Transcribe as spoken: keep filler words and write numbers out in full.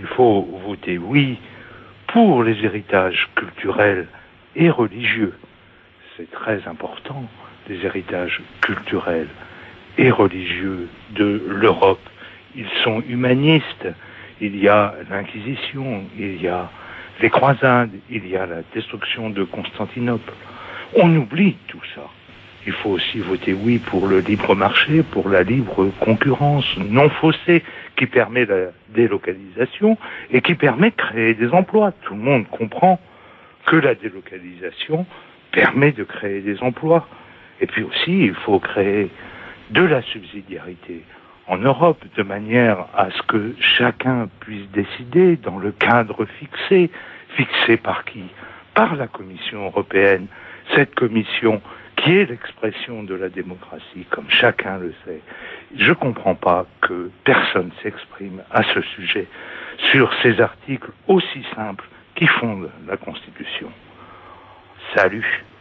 il faut voter oui pour les héritages culturels et religieux. C'est très important, les héritages culturels et religieux de l'Europe. Ils sont humanistes. Il y a l'Inquisition, il y a les croisades, il y a la destruction de Constantinople. On oublie tout ça. Il faut aussi voter oui pour le libre marché, pour la libre concurrence non faussée qui permet la délocalisation et qui permet de créer des emplois. Tout le monde comprend que la délocalisation permet de créer des emplois. Et puis aussi, il faut créer de la subsidiarité en Europe, de manière à ce que chacun puisse décider dans le cadre fixé. Fixé par qui? Par la Commission européenne. Cette commission qui est l'expression de la démocratie, comme chacun le sait. Je ne comprends pas que personne s'exprime à ce sujet sur ces articles aussi simples qui fondent la Constitution. Salut!